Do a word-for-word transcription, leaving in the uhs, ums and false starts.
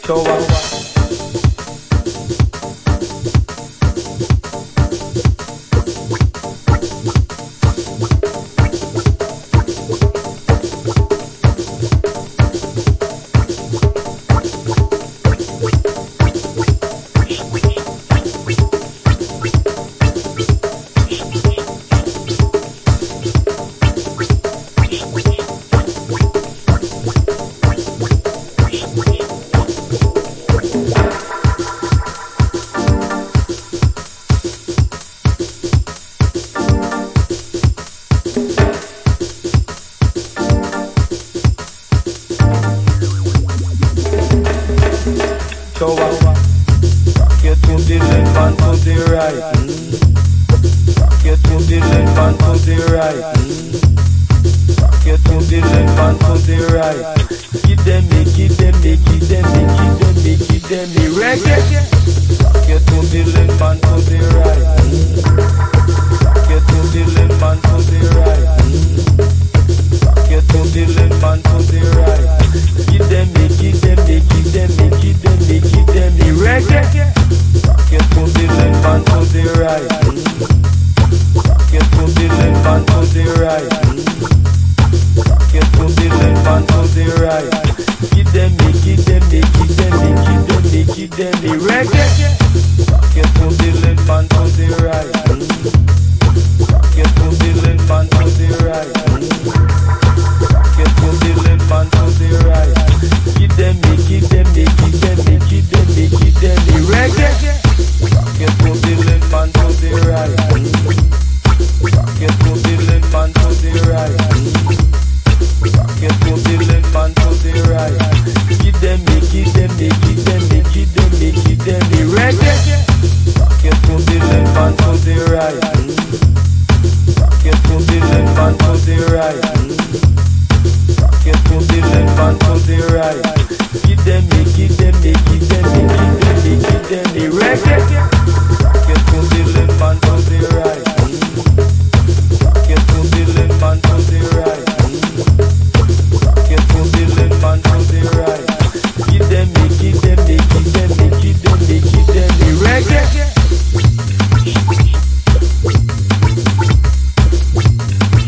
Show up. Show up. Rock it to the left and to the right. Mm. Rock it to the left and to the right. Mm. Rock it to the left and to the right. Give them me, give them me, give them me, give them me, give them me reggae. Rock it to the left and to the right. Mm. Rock it to the left and to the right. Mm. Rock it to the left and to the right. Give them me, give them me, give them me, give them me, give them me reggae. Rock it to the left and to the right. Rock it to the left and to the right. Rock it to the left and to the right. Give them me, give them me, give them me, give them me, give them me reggae. Rock it to the left and to the right. Rock it to the left and to the right. Rock it to the left and to the right. Give them me, give them me, give them me, give them me, give them me reggae. Rock it to the left and to the right. Rock it to the left and to the right. Rock it to the left and to the right. Give them me, give them me, give them me, give them me, give them me reggae. Rock it to the left and to the right. Rock it to the left and to the right. Rock it to the left and to the right.